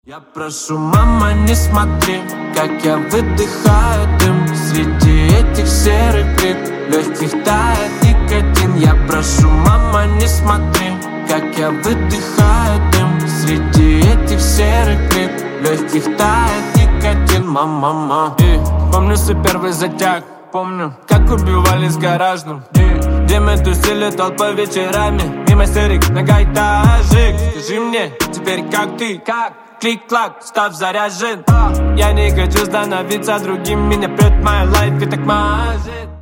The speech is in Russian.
Я прошу, мама, не смотри, как я выдыхаю дым. Среди этих серых плит легких тает никотин. Я прошу, мама, не смотри, как я выдыхаю дым. Среди этих серых плит легких тает никотин. Мама. И помню свой первый затяг, помню, как убивались в гаражном. Где мы тусили толпой вечерами, мимо стерик на гайтажик. Скажи мне, теперь как ты, как? Клик-клак, став заряжен. Я не хочу становиться другим, меня прет моя лайф и так мажет.